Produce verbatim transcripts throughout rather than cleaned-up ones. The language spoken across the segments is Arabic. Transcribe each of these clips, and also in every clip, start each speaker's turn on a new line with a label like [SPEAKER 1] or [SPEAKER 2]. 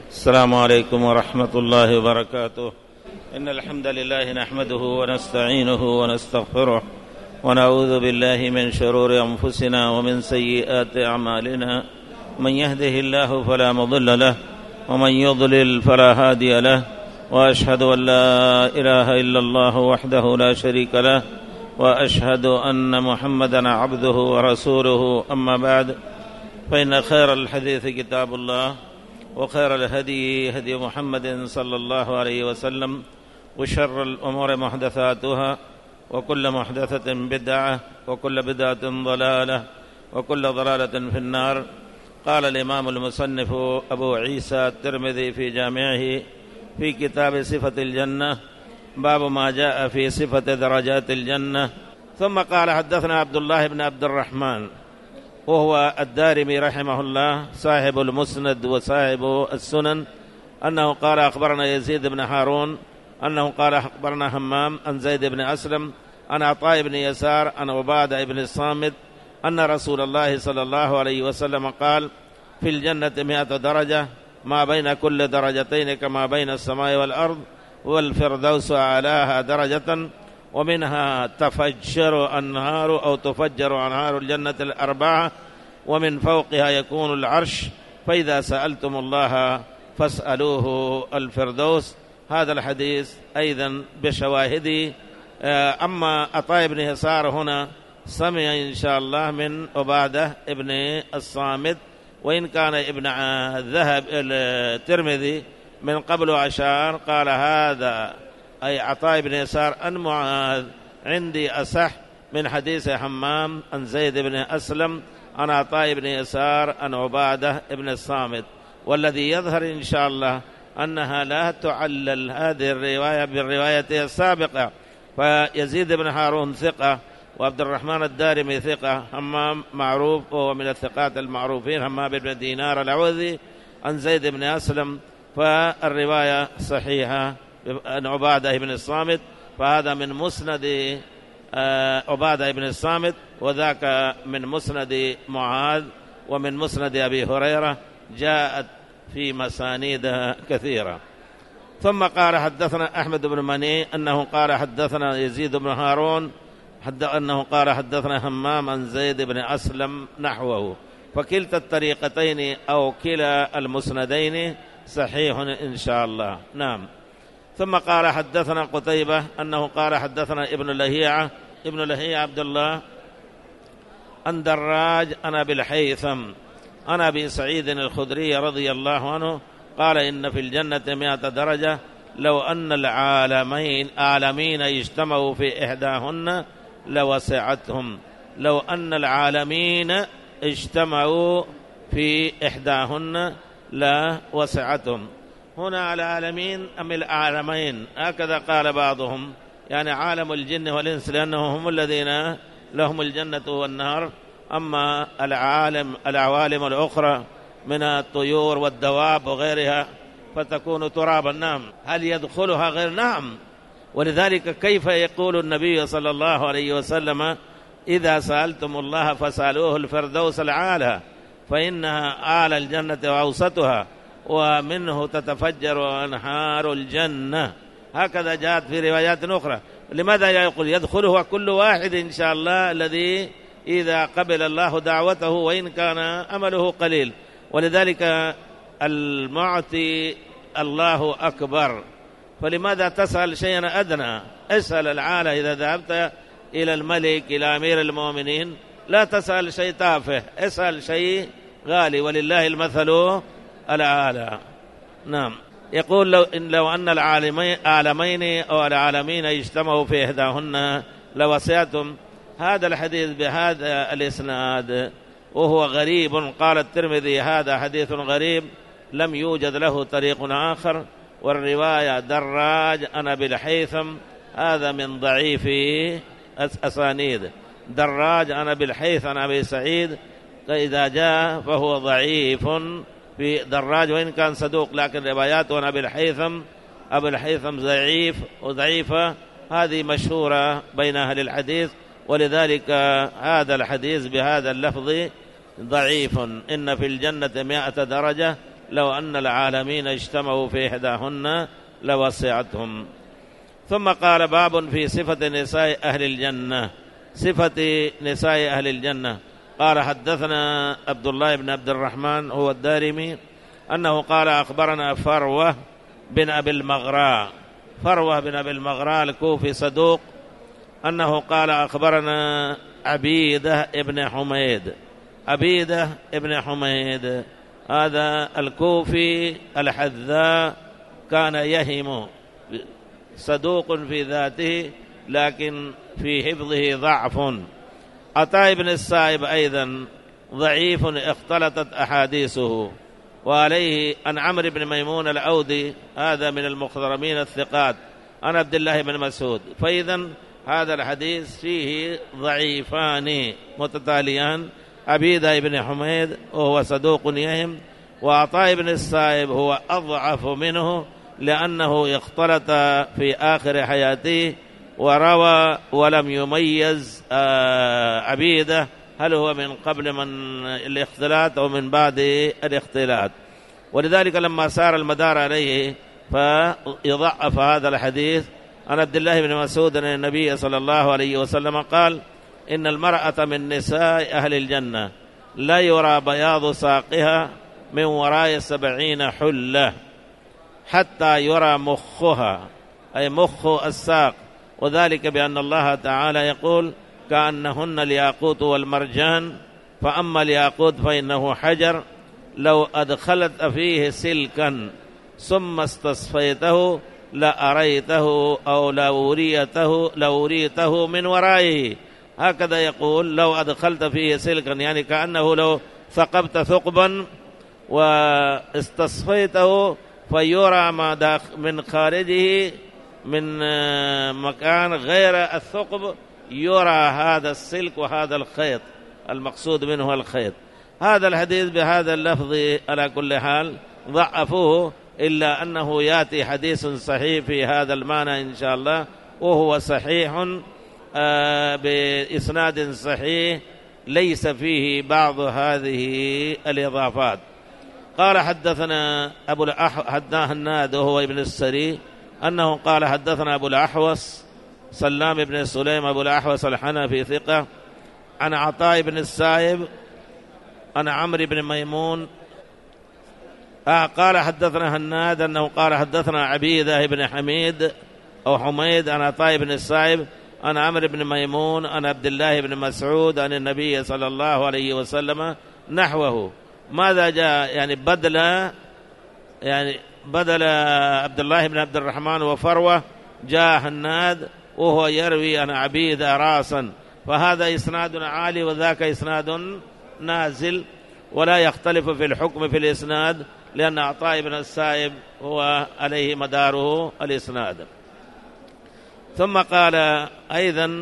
[SPEAKER 1] السلام عليكم ورحمة الله وبركاته. إن الحمد لله نحمده ونستعينه ونستغفره ونعوذ بالله من شرور أنفسنا ومن سيئات أعمالنا. من يهده الله فلا مضل له ومن يضلل فلا هادي له، وأشهد أن لا إله إلا الله وحده لا شريك له، وأشهد أن محمدًا عبده ورسوله. أما بعد، فإن خير الحديث كتاب الله، وخير الهدي هدي محمد صلى الله عليه وسلم، وشر الأمور محدثاتها، وكل محدثة بدعة، وكل بدعة ضلالة، وكل ضلالة في النار. قال الإمام المصنف أبو عيسى الترمذي في جامعه في كتاب صفة الجنة: باب ما جاء في صفة درجات الجنة. ثم قال: حدثنا عبد الله بن عبد الرحمن وهو الدارمي رحمه الله صاحب المسند وصاحب السنن، أنه قال: أخبرنا يزيد بن هارون أنه قال: أخبرنا همام عن زيد بن أسلم عن عطاء بن يسار عن عبادة بن الصامت أن رسول الله صلى الله عليه وسلم قال: في الجنة مئة درجة، ما بين كل درجتين كما بين السماء والأرض، والفردوس أعلاها درجة، ومنها تفجر أنهار أو تفجر أنهار الجنة الأربعة، ومن فوقها يكون العرش، فإذا سألتم الله فاسألوه الفردوس. هذا الحديث أيضا بشواهده. أما عطاء بن يسار هنا سمع إن شاء الله من عبادة ابن الصامت، وإن كان ابن الذهب الترمذي من قبل أشار قال: هذا أي عطاء بن يسار أن معاذ عندي أصح من حديث حمام عن زيد بن أسلم عن عطاء بن يسار عن عبادة ابن الصامت. والذي يظهر إن شاء الله أنها لا تعلل هذه الرواية بالرواية السابقة، فيزيد بن هارون ثقة، وعبد الرحمن الدارمي ثقة، همام معروف وهو من الثقات المعروفين، همام بن دينار العوذي عن زيد بن أسلم، فالرواية صحيحة عن عبادة بن الصامت، فهذا من مسند عبادة بن الصامت، وذاك من مسند معاذ ومن مسند أبي هريرة، جاءت في مسانيد كثيرة. ثم قال: حدثنا أحمد بن مني أنه قال: حدثنا يزيد بن هارون أنه قال: حدثنا همام عن زيد بن أسلم نحوه. فكلتا الطريقتين أو كلا المسندين صحيح إن شاء الله. نعم. ثم قال: حدثنا قتيبة أنه قال: حدثنا ابن لهيعة ابن لهيعة عبد الله عن دراج أنا بالحيثم أنا أبي سعيد الخدري رضي الله عنه قال: إن في الجنة مئة درجة، لو أن العالمين عالمين اجتمعوا في إحداهن لوسعتهم. لو أن العالمين اجتمعوا في إحداهن لوسعتهم. هنا العالمين أم العالمين؟ هكذا قال بعضهم، يعني عالم الجن والإنس، لأنهم هم الذين لهم الجنة والنار. أما العالم العوالم الأخرى من الطيور والدواب وغيرها فتكون ترابا. نعم. هل يدخلها غير؟ نعم. ولذلك كيف يقول النبي صلى الله عليه وسلم: إذا سألتم الله فسألوه الفردوس العالى، فإنها أعلى الجنة وأوسطها، ومنه تتفجر أنهار الجنة. هكذا جاءت في روايات أخرى. لماذا يقول يدخله كل واحد إن شاء الله الذي إذا قبل الله دعوته وإن كان أمله قليل؟ ولذلك المعطي الله أكبر، فلماذا تسأل شيئا أدنى؟ اسأل العالى. إذا ذهبت إلى الملك إلى أمير المؤمنين لا تسأل شيء تافه، اسأل شيء غالي، ولله المثل الأعلى. نعم. يقول: لو إن لو أن العالمين أو العالمين اجتمعوا في إحداهن لوسعتم. هذا الحديث بهذا الإسناد وهو غريب. قال الترمذي: هذا حديث غريب لم يوجد له طريق آخر. والرواية دراج أنا بالحيثم هذا من ضعيف أسانيد. دراج أنا بالحيث أنا أبي سعيد إذا جاء فهو ضعيف في دراج، وإن كان صدوق، لكن رواياته أنا بالحيثم أبو الحيثم ضعيف وضعيفة، هذه مشهورة بين أهل الحديث. ولذلك هذا الحديث بهذا اللفظ ضعيف. إن في الجنة مئة درجة، لو أن العالمين اجتمعوا في إحداهن لوسعتهم. ثم قال باب في صفة نساء أهل الجنة، صفة نساء أهل الجنة. قال حدثنا عبد الله بن عبد الرحمن هو الدارمي أنه قال أخبرنا فروة بن أبي المغراء، فروة بن أبي المغراء الكوفي صدوق، أنه قال أخبرنا عبيدة ابن حميد، عبيدة ابن حميد هذا الكوفي الحذاء كان يهم، صدوق في ذاته لكن في حفظه ضعف. عطاء بن السائب أيضا ضعيف اختلطت أحاديثه. وعليه أن عمرو بن ميمون الأودي هذا من المخضرمين الثقات عن عبد الله بن مسعود. فإذا هذا الحديث فيه ضعيفان متتاليان، عبيدة بن حميد وهو صدوق يهم، وعطاء بن السائب هو أضعف منه لأنه اختلط في آخر حياته وروى ولم يميز عبيدة هل هو من قبل من الاختلاط أو من بعد الاختلاط، ولذلك لما سار المدار عليه فيضعف هذا الحديث. عن عبد الله بن مسعود أن النبي صلى الله عليه وسلم قال إن المرأة من نساء أهل الجنة لا يرى بياض ساقها من وراء سبعين حلة حتى يرى مخها، أي مخ الساق، وذلك بأن الله تعالى يقول كأنهن الياقوت والمرجان، فأما الياقوت فإنه حجر لو أدخلت فيه سلكا ثم استصفيته لأريته أو لأوريته, لأوريته من ورائه. هكذا يقول لو أدخلت فيه سلكا، يعني كأنه لو ثقبت ثقبا واستصفيته فيرى ما من خارجه من مكان غير الثقب، يرى هذا السلك وهذا الخيط، المقصود منه الخيط. هذا الحديث بهذا اللفظ على كل حال ضعفوه، إلا أنه يأتي حديث صحيح في هذا المعنى إن شاء الله، وهو صحيح بإسناد صحيح ليس فيه بعض هذه الإضافات. قال حدثنا أبو الأحوص هناد وهو ابن السري أنه قال حدثنا أبو الأحوص سلام بن سليم أبو الأحوص الحنفي ثقة عن عطاء بن السائب عن عمرو بن ميمون آه قال حدثنا هناد أنه قال حدثنا عبيدة بن حميد أو حميد عن عطاء بن السائب عن عمرو بن ميمون عن عبد الله بن مسعود عن النبي صلى الله عليه وسلم نحوه. ماذا جاء؟ يعني بدل يعني بدل عبد الله بن عبد الرحمن وفروة جاء هناد وهو يروي عن عبيدة راسا، فهذا إسناد عالي وذاك إسناد نازل، ولا يختلف في الحكم في الإسناد لأن عطاء بن السائب هو عليه مداره الإسناد. ثم قال أيضا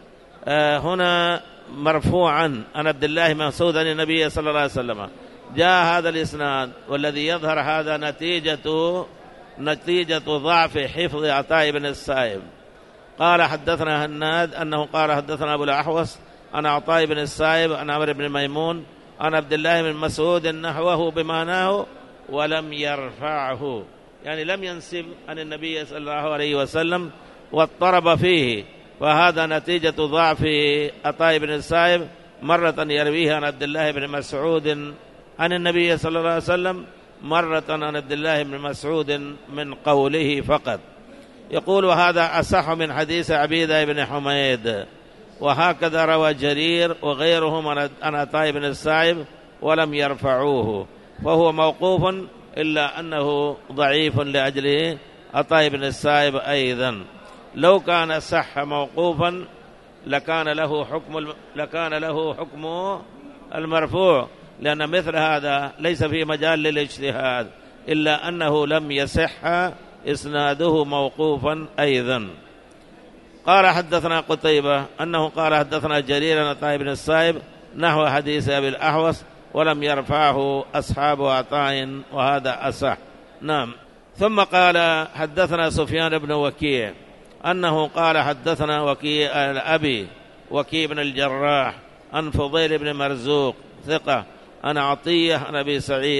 [SPEAKER 1] هنا مرفوعا عن عبد الله بن مسعود عن النبي صلى الله عليه وسلم جاء هذا الإسناد، والذي يظهر هذا نتيجة نتيجة ضعف حفظ عطاء بن السائب. قال حدثنا هناد أنه قال حدثنا أبو الأحوص عن عطاء بن السائب عن عمرو بن ميمون عن عبد الله بن مسعود نحوه بمعناه ولم يرفعه، يعني لم ينسب عن النبي صلى الله عليه وسلم واضطرب فيه، فهذا نتيجة ضعف عطاء بن السائب، مرة يرويه عن عبد الله بن مسعود عن النبي صلى الله عليه وسلم، مرة عن عبد الله بن مسعود من قوله فقط. يقول وهذا أصح من حديث عبيدة بن حميد، وهكذا روى جرير وغيرهم عن عطاء بن السائب ولم يرفعوه، فهو موقوف إلا أنه ضعيف لأجله عطاء بن السائب أيضا. لو كان صح موقوفا لكان له حكم لكان له حكم المرفوع، لأن مثل هذا ليس في مجال للاجتهاد، إلا أنه لم يصح إسناده موقوفا أيضا. قال حدثنا قتيبة أنه قال حدثنا جرير عن عطاء بن السائب نحو حديث أبي الأحوص ولم يرفعه أصحاب عطاء، وهذا أصح. نعم. ثم قال حدثنا سفيان بن وكيع أنه قال حدثنا وكيع الأبي وكيع بن الجراح عن فضيل بن مرزوق ثقة عن عطية عن أبي سعيد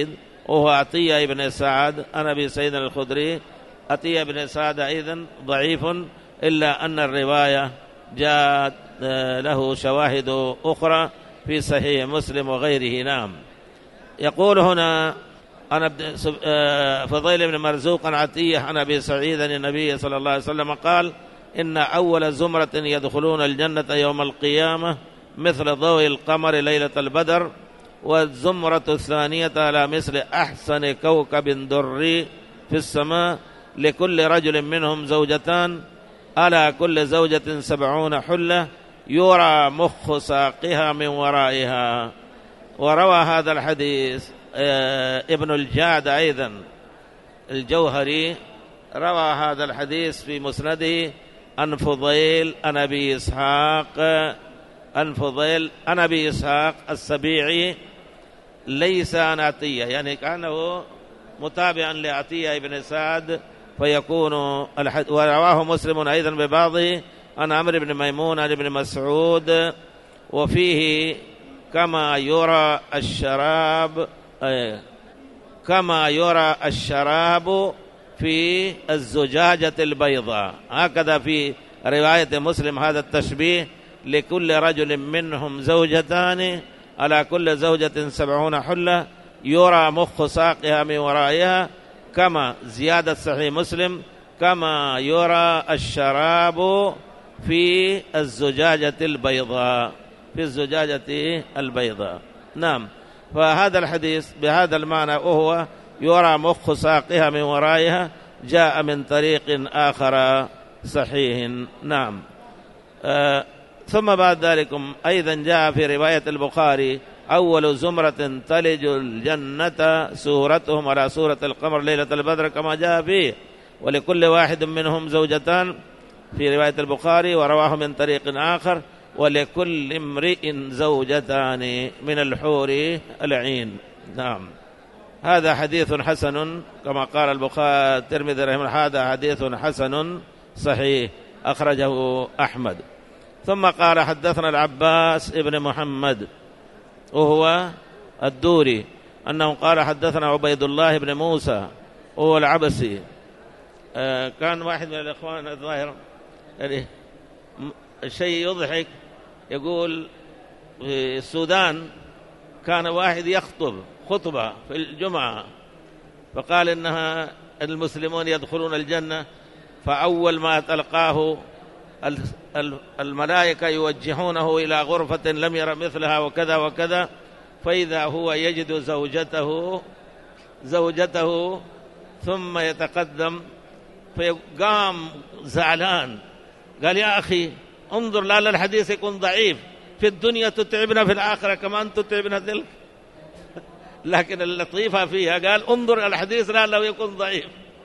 [SPEAKER 1] وهو عطية بن سعد عن أبي سعيد الخدري. عطية بن سعد أيضا ضعيف، إلا أن الرواية جاءت له شواهد أخرى في صحيح مسلم وغيره. نعم. يقول هنا أنا فضيل بن مرزوق عن عطية عن أبي سعيد النبي صلى الله عليه وسلم قال: إن أول زمرة يدخلون الجنة يوم القيامة مثل ضوء القمر ليلة البدر، والزمرة الثانية على مثل أحسن كوكب دري في السماء، لكل رجل منهم زوجتان، على كل زوجة سبعون حلة، يرى مخ ساقها من ورائها. وروى هذا الحديث ابن الجعد أيضا الجوهري، روى هذا الحديث في مسنده عن فضيل عن أبي إسحاق عن فضيل عن أبي إسحاق السبيعي، ليس عن عطية، يعني كأنه متابعا لعطية بن سعد فيكون الحد. ورواه مسلم أيضا ببعضه عن عمرو بن ميمون عن ابن مسعود، وفيه كما يرى الشراب كما يرى الشراب في الزجاجة البيضاء، هكذا في رواية مسلم هذا التشبيه: لكل رجل منهم زوجتان، على كل زوجة سبعون حلة، يرى مخ ساقها من ورائها، كما زيادة صحيح مسلم كما يرى الشراب في الزجاجة البيضاء في الزجاجة البيضاء. نعم. فهذا الحديث بهذا المعنى، وهو يرى مخ ساقها من ورائها، جاء من طريق آخر صحيح. نعم. آه ثم بعد ذلك أيضا جاء في رواية البخاري: أول زمرة تلج الجنة سورتهم على سورة القمر ليلة البدر، كما جاء فيه: ولكل واحد منهم زوجتان في رواية البخاري. ورواه من طريق آخر: ولكل امرئ زوجتان من الحور العين. نعم. هذا حديث حسن كما قال البخاري الترمذي رحمه الله، هذا حديث حسن صحيح أخرجه أحمد. ثم قال: حدثنا العباس ابن محمد وهو الدوري أنه قال: حدثنا عبيد الله بن موسى وهو العبسي. آه كان واحد من الإخوان الظاهر يعني شيء يضحك، يقول في السودان كان واحد يخطب خطبة في الجمعة، فقال إنها المسلمون يدخلون الجنة، فأول ما تلقاه الملائكة يوجهونه إلى غرفة لم ير مثلها وكذا وكذا، فإذا هو يجد زوجته زوجته ثم يتقدم، فقام زعلان قال: يا أخي انظر، لا الحديث يكون ضعيف، في الدنيا تتعبنا، في الآخرة كمان تتعبنا تلك. لكن اللطيفة فيها قال: انظر الحديث لا لو يكون ضعيف.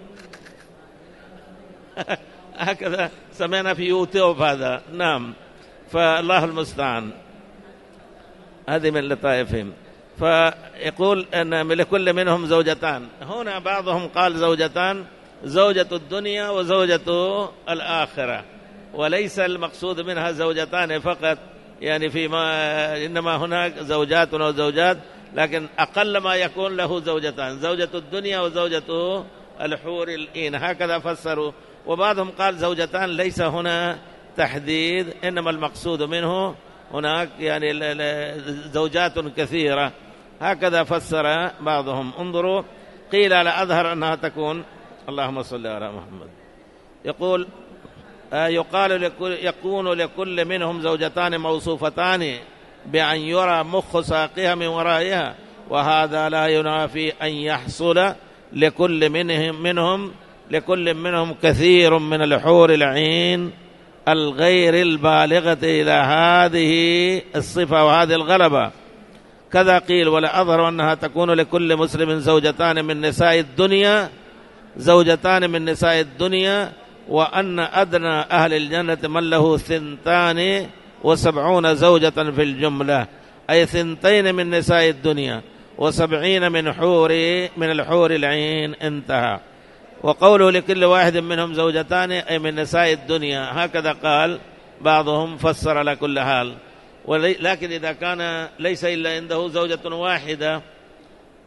[SPEAKER 1] هكذا سمعنا في يوتيوب هذا. نعم. فالله المستعان، هذه من لطائفهم. فيقول أن لكل منهم زوجتان، هنا بعضهم قال زوجتان، زوجة الدنيا وزوجة الآخرة، وليس المقصود منها زوجتان فقط، يعني فيما إنما هناك زوجات وزوجات، لكن أقل ما يكون له زوجتان، زوجة الدنيا وزوجة الحور العين، هكذا فسروا. وبعضهم قال زوجتان، ليس هنا تحديد، إنما المقصود منه هناك يعني زوجات كثيرة، هكذا فسر بعضهم. انظروا، قيل على أظهر أنها تكون، اللهم صل على محمد. يقول آه يقال لكل يكون لكل منهم زوجتان موصوفتان بأن يرى مخ ساقها من ورائها، وهذا لا ينافي أن يحصل لكل منهم منهم لكل منهم كثير من الحور العين الغير البالغة إلى هذه الصفة وهذه الغلبة. كذا قيل: ولا أظهر أنها تكون لكل مسلم زوجتان من نساء الدنيا زوجتان من نساء الدنيا وأن أدنى أهل الجنة من له ثنتان وسبعون زوجة في الجملة، أي ثنتين من نساء الدنيا وسبعين من حور من الحور العين. انتهى. وقوله لكل واحد منهم زوجتان أي من نساء الدنيا، هكذا قال بعضهم، فسر على كل حال. لكن إذا كان ليس إلا عنده زوجة واحدة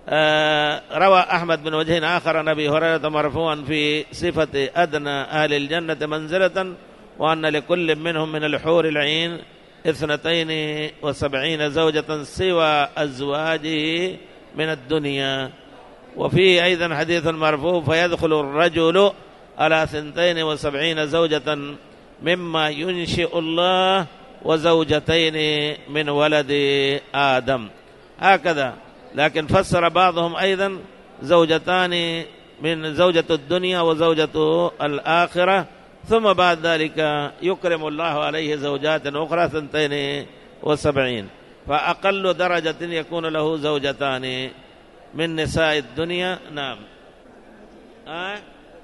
[SPEAKER 1] آه روى أحمد بن وجه آخر عن أبي هريرة مرفوعا في صفة أدنى أهل الجنة منزلة وأن لكل منهم من الحور العين اثنتين وسبعين زوجة سوى أزواجه من الدنيا. وفيه أيضا حديث مرفوع فيدخل الرجل على ثنتين وسبعين زوجة مما ينشئ الله وزوجتين من ولد آدم، هكذا. لكن فسر بعضهم أيضا زوجتان من زوجة الدنيا وزوجة الآخرة، ثم بعد ذلك يكرم الله عليه زوجات أخرى ثنتين وسبعين، فأقل درجة يكون له زوجتان من نساء الدنيا. نعم. آه؟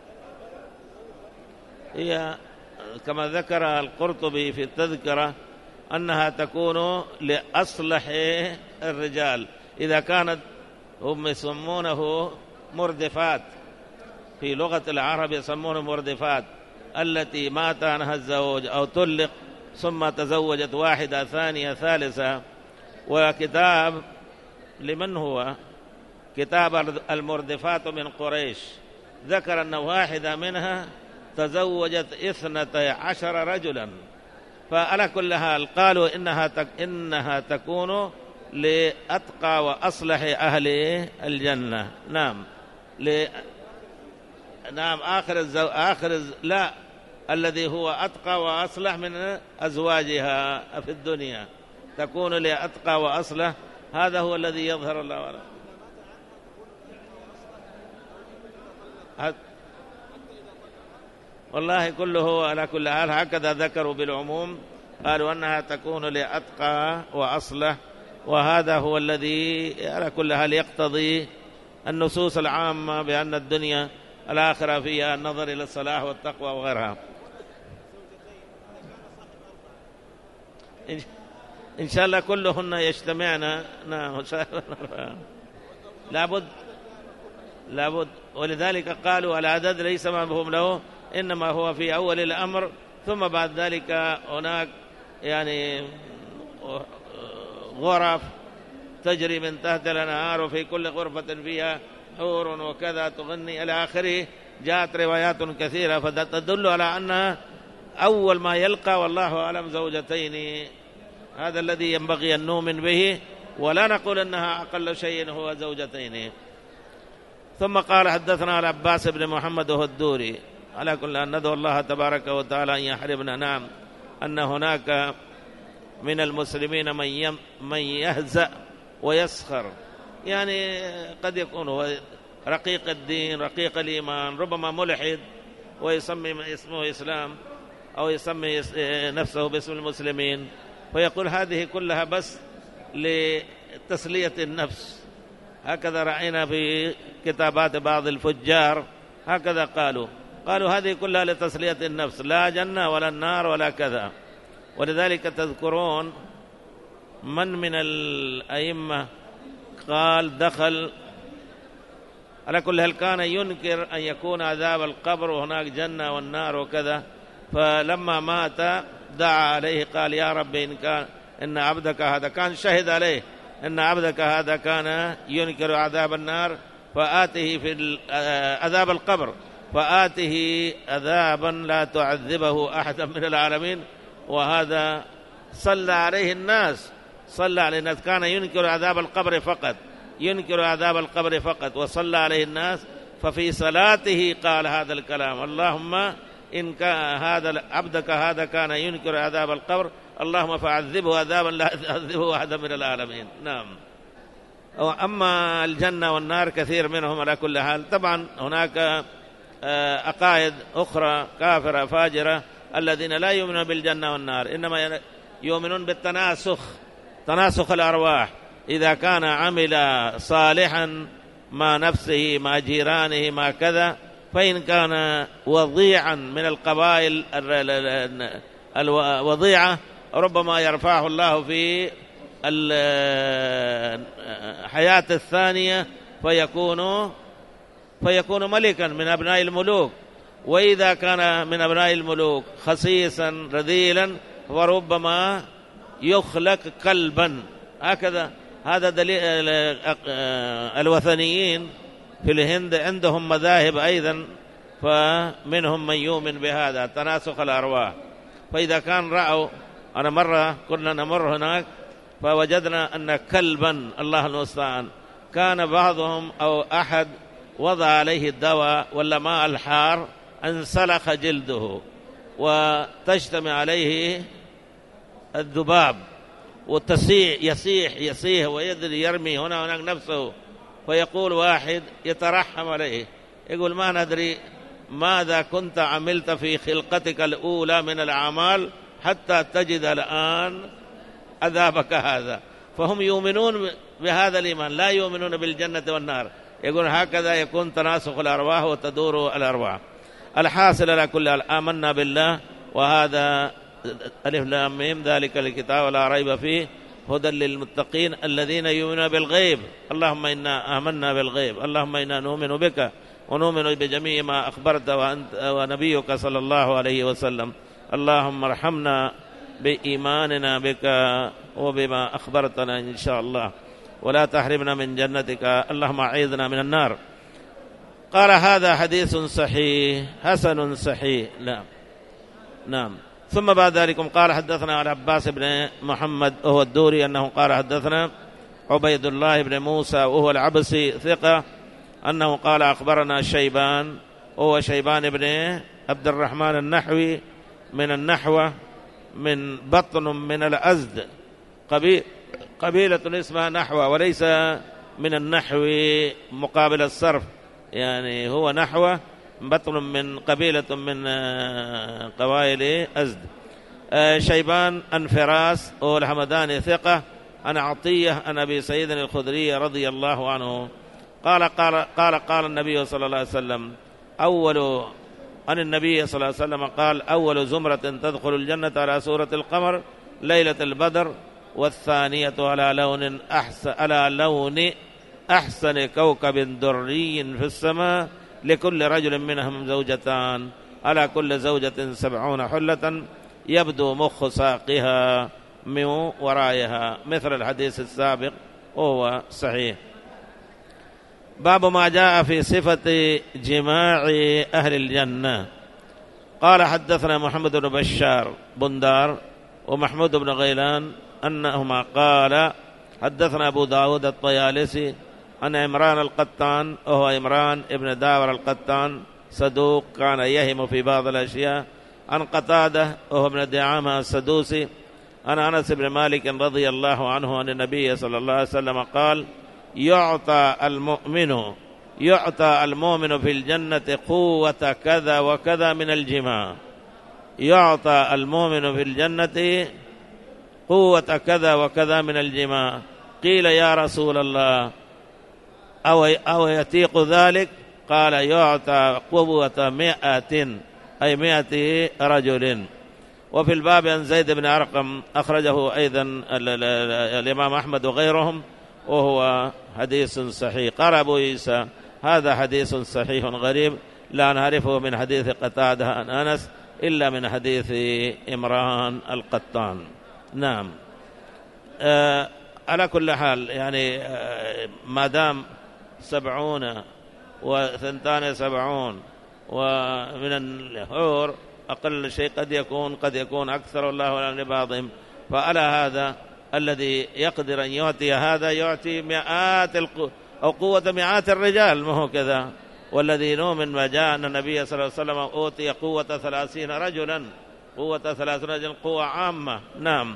[SPEAKER 1] هي كما ذكر القرطبي في التذكرة أنها تكون لأصلح الرجال، إذا كانت هم يسمونه مردفات، في لغة العرب يسمونه مردفات، التي مات عنها الزوج أو طلق ثم تزوجت واحدة ثانية ثالثة. وكتاب لمن هو كتاب المردفات من قريش ذكر أن واحدة منها تزوجت اثنتي عشر رجلا. فعلى كل حال قالوا إنها تك إنها تكون لأتقى وأصلح أهل الجنة. نعم. ل... نعم آخر الزو... آخر الز... لا الذي هو أتقى وأصلح من أزواجها في الدنيا تكون لأتقى وأصلح، هذا هو الذي يظهر الله أعلم. هد... والله كله على كل حال هكذا ذكروا بالعموم، قالوا أنها تكون لأتقى وأصلح، وهذا هو الذي على كل حال يقتضي النصوص العامة بأن الدنيا الآخرة فيها النظر إلى الصلاح والتقوى وغيرها. إن شاء الله كلهن يجتمعن. نعم لابد لابد ولذلك قالوا العدد ليس مفهوم له، إنما هو في أول الأمر، ثم بعد ذلك هناك يعني غرف تجري من تحت الأنهار وفي كل غرفة فيها حور وكذا تغني إلى آخره. جاءت روايات كثيرة فتدل على أنها أول ما يلقى والله أعلم زوجتين، هذا الذي ينبغي أن نؤمن به، ولا نقول أنها أقل شيء هو زوجتين. ثم قال حدثنا العباس بن محمد الدوري على كل أن ندعو الله تبارك وتعالى أن يحرمنا. نعم أن هناك من المسلمين من من يهزأ ويسخر، يعني قد يكون هو رقيق الدين رقيق الإيمان، ربما ملحد ويسمي اسمه إسلام أو يسمي نفسه باسم المسلمين، ويقول هذه كلها بس لتسلية النفس. هكذا رأينا في كتابات بعض الفجار هكذا قالوا قالوا هذه كلها لتسلية النفس، لا جنة ولا النار ولا كذا. ولذلك تذكرون من من الأئمة قال دخل على كل هل كان ينكر أن يكون عذاب القبر وهناك جنة والنار وكذا، فلما مات دعا عليه قال يا رب إن كان إن عبدك هذا كان شهد عليه إن عبدك هذا كان ينكر عذاب النار فآته في عذاب القبر فآته عذابا لا تعذبه أحدا من العالمين. وهذا صلى عليه الناس صلى عليه الناس كان ينكر عذاب القبر فقط ينكر عذاب القبر فقط وصلى عليه الناس، ففي صلاته قال هذا الكلام اللهم إن كان هذا عبدك هذا كان ينكر عذاب القبر اللهم فعذبه عذابا لا تعذبه أحدا من العالمين. نعم. أما الجنة والنار كثير منهم على كل حال. طبعا هناك عقائد أخرى كافرة فاجرة الذين لا يؤمنون بالجنة والنار، إنما يؤمنون بالتناسخ تناسخ الأرواح، إذا كان عمل صالحا مع نفسه مع جيرانه مع كذا، فإن كان وضيعا من القبائل الوضيعة ربما يرفعه الله في الحياة الثانية فيكون فيكون ملكا من أبناء الملوك، وإذا كان من أبناء الملوك خسيسا رذيلا فربما يخلق كلبا. هكذا هذا دليل. الوثنيين في الهند عندهم مذاهب أيضا، فمنهم من يؤمن بهذا تناسخ الأرواح. فإذا كان رأوا، أنا مرة كنا نمر هناك فوجدنا أن كلبا، الله المستعان، كان بعضهم أو أحد وضع عليه الدواء ولا ماء الحار، انسلخ جلده وتجتمع عليه الذباب والتصيح، يصيح يصيح ويدري يرمي هنا هناك نفسه. فيقول واحد يترحم عليه، يقول ما ندري ماذا كنت عملت في خلقتك الأولى من الأعمال حتى تجد الآن عذابك هذا. فهم يؤمنون بهذا الإيمان، لا يؤمنون بالجنة والنار. يقول هكذا يكون تناسخ الأرواح وتدور الأرواح. الحاصل على كل آمنا بالله، وهذا ألف لام ميم ذلك الكتاب لا ريب فيه هدى للمتقين الذين يؤمنون بالغيب. اللهم إنا آمنا بالغيب، اللهم إنا نؤمن بك ونؤمن بجميع ما أخبرت وأنت ونبيك صلى الله عليه وسلم. اللهم ارحمنا بإيماننا بك وبما أخبرتنا إن شاء الله، ولا تحرمنا من جنتك، اللهم أعيذنا من النار. قال هذا حديث صحيح حسن صحيح. نعم نعم. ثم بعد ذلك قال حدثنا على عباس بن محمد وهو الدوري أنه قال حدثنا عبيد الله بن موسى وهو العبسي ثقة أنه قال أخبرنا شيبان وهو شيبان بن عبد الرحمن النحوي من النحوة من بطن من الأزد، قبيلة اسمها نحوة، وليس من النحو مقابل الصرف، يعني هو نحوة بطن من قبيلة من قبائل أزد. شيبان عن فراس والحمداني ثقة عن عطية عن أبي سعيد الخدري رضي الله عنه قال قال قال قال النبي صلى الله عليه وسلم أول عن النبي صلى الله عليه وسلم قال أول زمرة تدخل الجنة على سورة القمر ليلة البدر، والثانية على لون أحسن على لون أحسن كوكب دري في السماء، لكل رجل منهم زوجتان، على كل زوجة سبعون حلة، يبدو مخ ساقها من ورائها، مثل الحديث السابق وهو صحيح. باب ما جاء في صفة جماع أهل الجنة. قال حدثنا محمد بن بشار بندار ومحمود بن غيلان أنهما قال حدثنا أبو داود الطيالسي عن عمران القطان وهو عمران ابن داور القطان صدوق كان يهم في بعض الأشياء، عن قتادة وهو ابن دعامة السدوسي عن أنس بن مالك رضي الله عنه عن النبي صلى الله عليه وسلم قال يعطى المؤمن يعطى المؤمن في الجنة قوة كذا وكذا من الجماع، يعطى المؤمن في الجنة قوة كذا وكذا من الجماع. قيل يا رسول الله أو, أو يتيق ذلك؟ قال يعطى قوة مئة أي مئة رجل. وفي الباب عن زيد بن أرقم أخرجه أيضا الإمام أحمد وغيرهم وهو حديث صحيح. قال أبو عيسى هذا حديث صحيح غريب لا نعرفه من حديث قتادة عن أنس إلا من حديث عمران القطان. نعم. آه على كل حال يعني آه ما دام سبعون وثنتان سبعون ومن الحور أقل شيء قد يكون قد يكون أكثر الله ولا لبعضهم، فعلى هذا الذي يقدر أن يعطي هذا يعطي مئات القو... أو قوة مئات الرجال، ما هو كذا. والذي نؤمن ما جاء أن النبي صلى الله عليه وسلم أوتي قوة ثلاثين رجلا، قوة ثلاثين رجلا قوة عامة. نعم.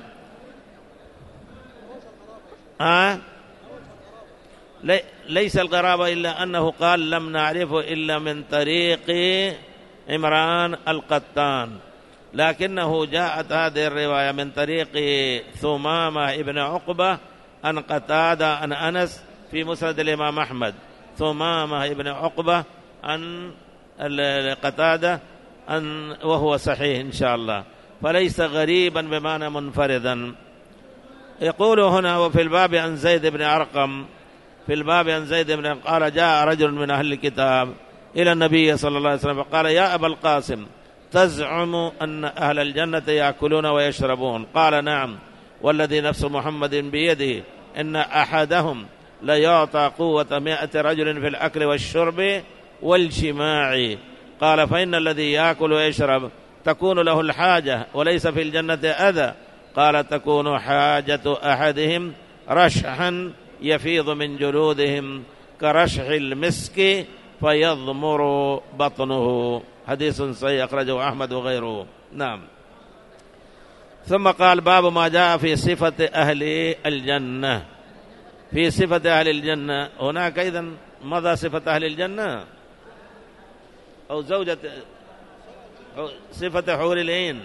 [SPEAKER 1] آه؟ لي... ليس الغرابة إلا أنه قال لم نعرفه إلا من طريق عمران القطان، لكنه جاءت هذه الرواية من طريق ثمامة ابن عقبة عن قتادة عن أنس في مسند الإمام أحمد، ثمامة ابن عقبة عن قتادة عن وهو صحيح إن شاء الله، فليس غريبا بمعنى منفردا. يقول هنا وفي الباب عن زيد بن أرقم، في الباب عن زيد بن أرقم قال جاء رجل من أهل الكتاب إلى النبي صلى الله عليه وسلم فقال يا أبا القاسم تزعم أن أهل الجنة يأكلون ويشربون؟ قال نعم والذي نفس محمد بيده إن أحدهم ليعطى قوة مائة رجل في الأكل والشرب والجماع. قال فإن الذي يأكل ويشرب تكون له الحاجة وليس في الجنة أذى. قال تكون حاجة أحدهم رشحا يفيض من جلودهم كرشح المسك فيضمر بطنه. حديث صحيح أخرجه أحمد وغيره. نعم. ثم قال باب ما جاء في صفة أهل الجنة. في صفة أهل الجنة هناك أيضا ماذا صفة أهل الجنة أو زوجة أو صفة حور العين،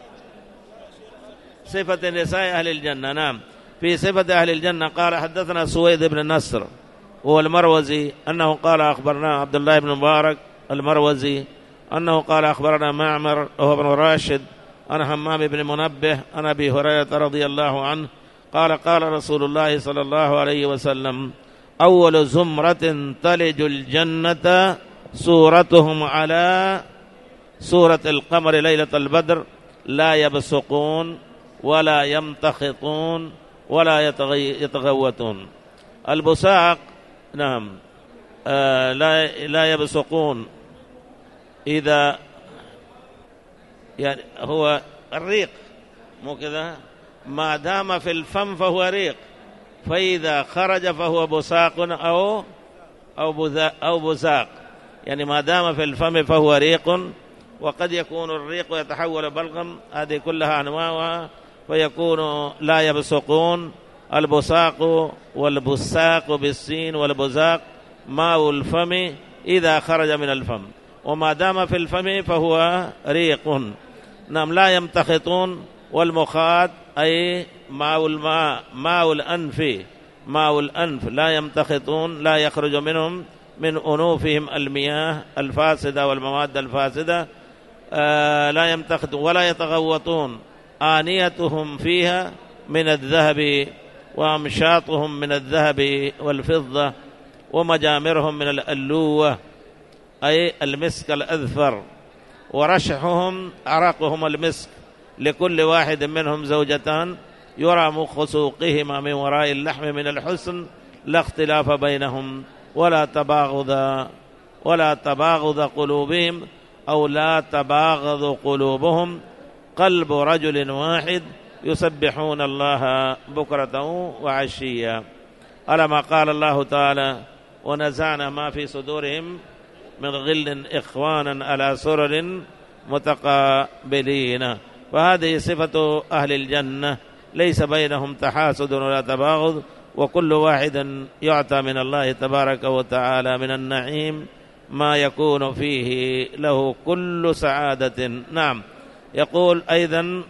[SPEAKER 1] صفة نساء أهل الجنة. نعم. في صفة أهل الجنة قال حدثنا سويد بن النصر هو المروزي أنه قال أخبرنا عبد الله بن مبارك المروزي أنه قال أخبرنا معمر وهو ابن راشد عن حمام بن منبه عن أبي هريرة رضي الله عنه قال قال رسول الله صلى الله عليه وسلم أول زمرة تلج الجنة صورتهم على صورة القمر ليلة البدر لا يبصقون ولا يمتخطون ولا يتغوتون. البصاق نعم آه لا لا يبصقون إذا يعني هو الريق مو كذا، ما دام في الفم فهو ريق، فإذا خرج فهو بصاق أو أو أو بزاق، يعني ما دام في الفم فهو ريق. وقد يكون الريق يتحول بلغم، هذه كلها أنواعها، فيكون لا يبصقون. البصاق والبساق بالسين والبزاق ماء الفم إذا خرج من الفم، وما دام في الفم فهو ريق. نعم. لا يمتخطون، والمخاط أي ماء الماء ماء الأنف ماء الأنف لا يمتخطون، لا يخرج منهم من أنوفهم المياه الفاسدة والمواد الفاسدة. آه لا يمتخطون ولا يتغوطون. آنيتهم فيها من الذهب وأمشاطهم من الذهب والفضة ومجامرهم من الألوة أي المسك الأذفر، ورشحهم عرقهم المسك، لكل واحد منهم زوجتان يرى مخ سوقهما من وراء اللحم من الحسن لا اختلاف بينهم ولا تباغض ولا تباغض قلوبهم أو لا تباغض قلوبهم قلب رجل واحد يسبحون الله بكرة وعشيا. ألما قال الله تعالى ونزعنا ما في صدورهم من غل إخوانا على سرر متقابلين. فهذه صفة أهل الجنة، ليس بينهم تحاسد ولا تباغض، وكل واحد يعطى من الله تبارك وتعالى من النعيم ما يكون فيه له كل سعادة. نعم. يقول أيضا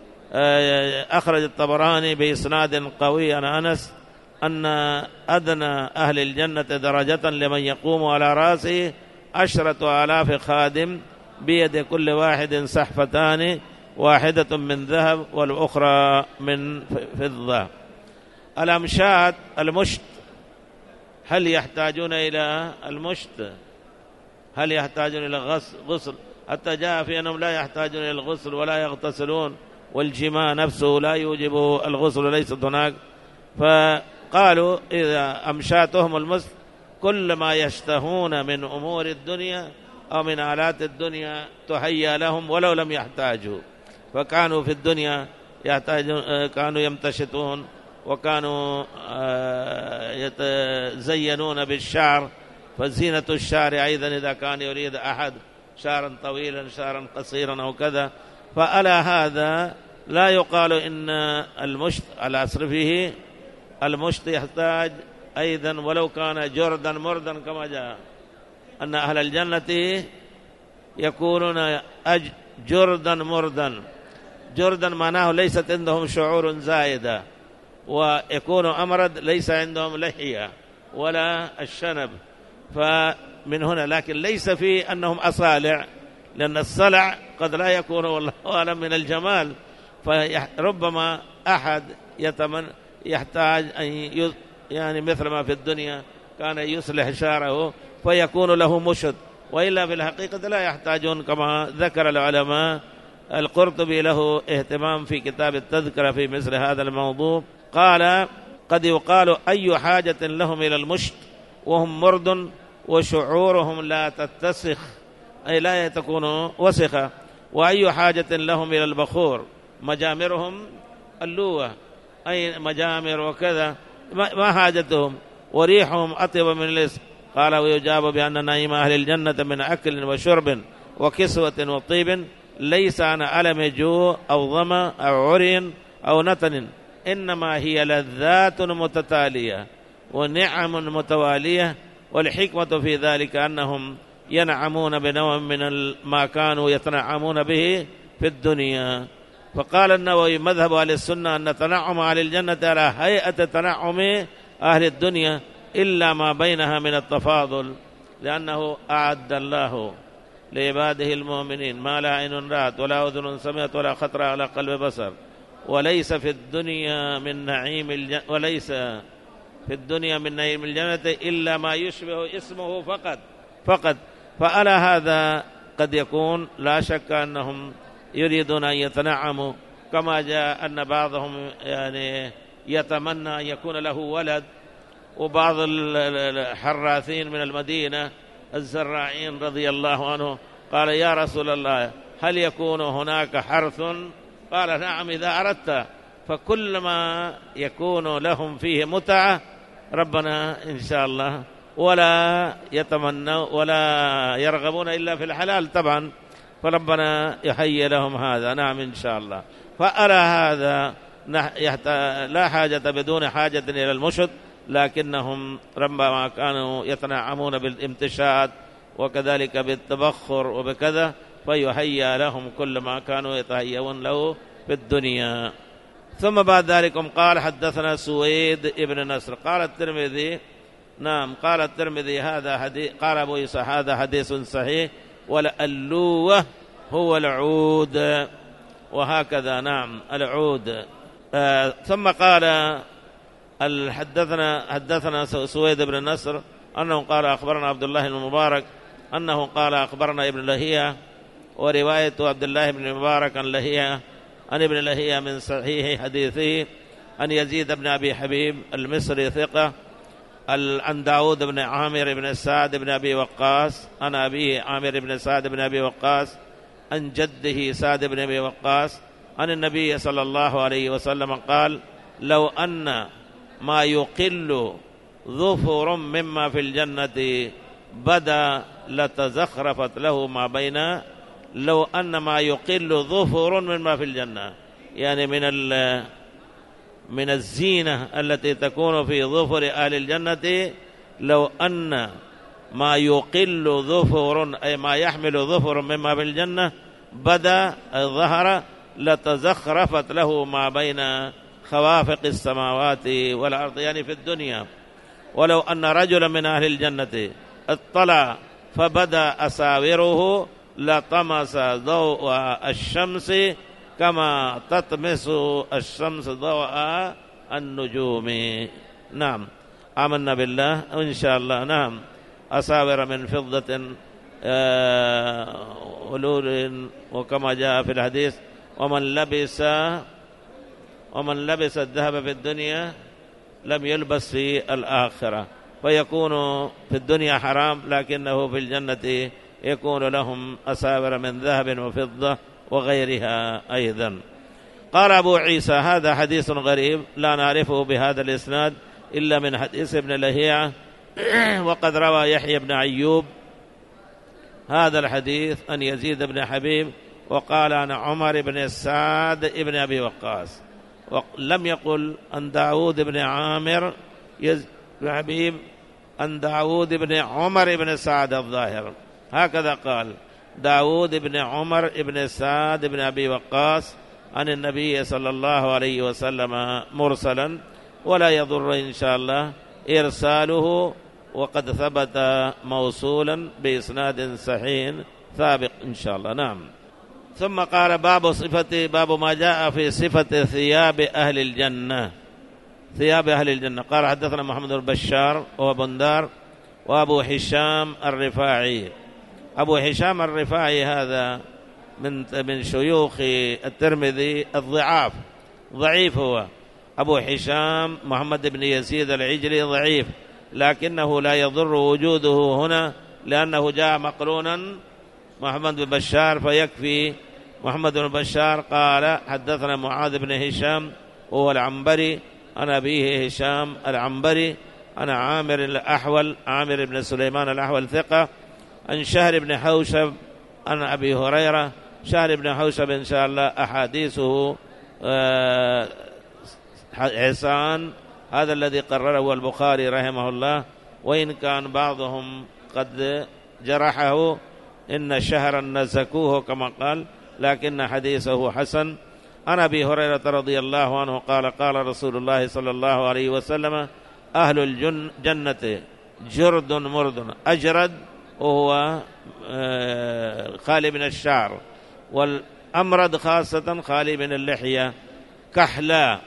[SPEAKER 1] أخرج الطبراني بإسناد قوي عن أنس أن أدنى أهل الجنة درجة لمن يقوم على رأسه عشرة آلاف خادم بيد كل واحد سحفتان، واحدة من ذهب والأخرى من فضة. الأمشات المشت، هل يحتاجون إلى المشت؟ هل يحتاجون إلى غسل؟ حتى جاء في أنهم لا يحتاجون إلى الغسل ولا يغتسلون، والجماع نفسه لا يوجب الغسل، ليست هناك. فقالوا إذا أمشاتهم المسك كل ما يشتهون من أمور الدنيا أو من آلات الدنيا تهيأ لهم ولو لم يحتاجوا. فكانوا في الدنيا يحتاجون، كانوا يمتشطون، وكانوا يتزينون بالشعر، فزينة الشعر أيضا إذا كان يريد أحد شعرا طويلا شعرا قصيرا أو كذا. فألا هذا لا يقال إن المشت على أصرفه المشت يحتاج أيضا ولو كان جردا مردا، كما جاء أن أهل الجنة يكونون جردا مردا. جردا معناه ليست عندهم شعور زائدة، ويكون أمرد ليس عندهم لحية ولا الشنب، فمن هنا. لكن ليس في أنهم أصالع، لأن الصلع قد لا يكون والله أعلم من الجمال، فربما أحد يتمنى يحتاج أن ي... يعني مثل ما في الدنيا كان يصلح شعره فيكون له مشط، وإلا في الحقيقة لا يحتاجون كما ذكر العلماء. القرطبي له اهتمام في كتاب التذكرة في مثل هذا الموضوع، قال قد يقال أي حاجة لهم إلى المشط وهم مرد وشعورهم لا تتسخ أي لا تكون وسخة، وأي حاجة لهم إلى البخور مجامرهم اللوة أي مجامر وكذا ما حاجتهم، وريحهم أطيب من الإسك. قال ويجاب بأن نعيم أهل الجنة من أكل وشرب وكسوة وطيب ليس عن ألم جوع أو ظمأ أو عري أو نتن، إنما هي لذات متتالية ونعم متوالية، والحكمة في ذلك أنهم ينعمون بنوع من ما كانوا يتنعمون به في الدنيا. فقال النووي مذهب أهل السنة أن تنعم أهل الجنة على هيئة تنعم أهل الدنيا إلا ما بينها من التفاضل، لأنه أعد الله لعباده المؤمنين ما لا عين رأت ولا أذن سمعت ولا خطر على قلب بصر، وليس في الدنيا من نعيم الجنة وليس في الدنيا من نعيم الجنة إلا ما يشبه اسمه فقط فقط. فعلى هذا قد يكون لا شك أنهم يريدون أن يتنعموا، كما جاء أن بعضهم يعني يتمنى أن يكون له ولد، وبعض الحراثين من المدينة الزراعين رضي الله عنه قال يا رسول الله هل يكون هناك حرث؟ قال نعم إذا أردت. فكل ما يكون لهم فيه متعة ربنا إن شاء الله، ولا يتمنوا ولا يرغبون إلا في الحلال طبعا، فربنا يحيي لهم هذا. نعم إن شاء الله. فأرى هذا لا حاجة بدون حاجة إلى المشط، لكنهم ربما كانوا يتنعمون بالامتشاد وكذلك بالتبخر وبكذا، فيهيأ لهم كل ما كانوا يتهيئون له في الدنيا. ثم بعد ذلك قال حدثنا سويد ابن نصر. قال الترمذي نعم قال الترمذي هذا حديث، قال أبو عيسى هذا حديث صحيح، والألوة هو العود، وهكذا نعم العود. آه ثم قال حدثنا حدثنا سويد بن نصر أنه قال أخبرنا عبد الله بن المبارك أنه قال أخبرنا ابن لهيعة، ورواية عبد الله بن المبارك عن لهيعة عن ابن لهيعة من صحيح حديثه عن يزيد بن أبي حبيب المصري ثقة عن داود بن عامر بن سعد بن أبي وقاص عن أبيه عامر بن سعد بن أبي وقاص عن جده سعد بن أبي وقاص عن النبي صلى الله عليه وسلم قال لو أن ما يقل ظفر مما في الجنة بدا لتزخرفت له ما بين، لو أن ما يقل ظفر مما في الجنة يعني من من الزينة التي تكون في ظفر أهل الجنة، لو أن ما يقل ظفر أي ما يحمل ظفر مما في الجنة بدا الظهر لتزخرفت له ما بين خوافق السماوات والأرض يعني في الدنيا. ولو أن رجلا من أهل الجنة اطلع فبدا أساوره لطمس ضوء الشمس كما تطمس الشمس ضوء النجوم. نعم آمنا بالله إن شاء الله. نعم أساور من فضة ولور، وكما جاء في الحديث ومن لبس ومن لبس الذهب في الدنيا لم يلبس في الآخرة، فيكون في الدنيا حرام لكنه في الجنة يكون لهم أساور من ذهب وفضة وغيرها أيضا. قال أبو عيسى هذا حديث غريب لا نعرفه بهذا الإسناد إلا من حديث ابن لهيعة، وقد روى يحيى بن أيوب هذا الحديث أن يزيد بن حبيب وقال عن عمر بن سعد ابن أبي وقاص، ولم يقل عن داود بن عامر يزيد بن حبيب عن داود بن عمر بن سعد الظاهر، هكذا قال داود بن عمر بن سعد بن أبي وقاص عن النبي صلى الله عليه وسلم مرسلا، ولا يضر إن شاء الله إرساله، وقد ثبت موصولا بإسناد صحيح ثابت إن شاء الله. نعم. ثم قال باب صفة باب ما جاء في صفة ثياب أهل الجنة، ثياب أهل الجنة. قال حدثنا محمد بن بشار وبندار وأبو هشام الرفاعي. أبو هشام الرفاعي هذا من من شيوخ الترمذي الضعاف، ضعيف هو. أبو هشام محمد بن يزيد العجلي ضعيف، لكنه لا يضر وجوده هنا لأنه جاء مقرونا محمد بن بشار فيكفي. محمد بن بشار قال حدثنا معاذ بن هشام وهو العنبري عن أبيه هشام العنبري عن عامر الأحول عامر بن سليمان الأحول ثقة عن شهر بن حوشب عن أبي هريرة. شهر بن حوشب إن شاء الله أحاديثه حسان، هذا الذي قرره البخاري رحمه الله، وإن كان بعضهم قد جرحه إن شهرا نزكوه كما قال، لكن حديثه حسن. عن أبي هريرة رضي الله عنه قال قال رسول الله صلى الله عليه وسلم أهل الجنة جرد مرد، أجرد وهو خالي من الشعر، والأمرد خاصة خالي من اللحية، كحلا